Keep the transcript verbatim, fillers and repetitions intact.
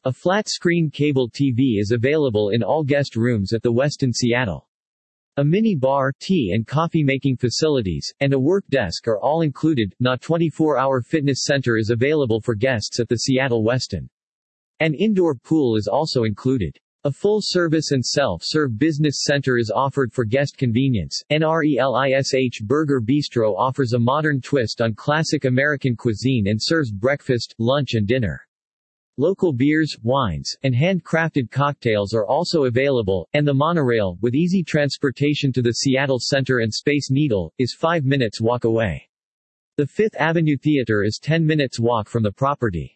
A flat-screen cable T V is available in all guest rooms at the Westin Seattle. A mini bar, tea and coffee-making facilities, and a work desk are all included. Not twenty-four hour fitness center is available for guests at the Seattle Westin. An indoor pool is also included. A full-service and self-serve business center is offered for guest convenience. NRELISH Burger Bistro offers a modern twist on classic American cuisine and serves breakfast, lunch and dinner. Local beers, wines, and handcrafted cocktails are also available, and the monorail, with easy transportation to the Seattle Center and Space Needle, is five minutes walk away. The Fifth Avenue Theater is ten minutes walk from the property.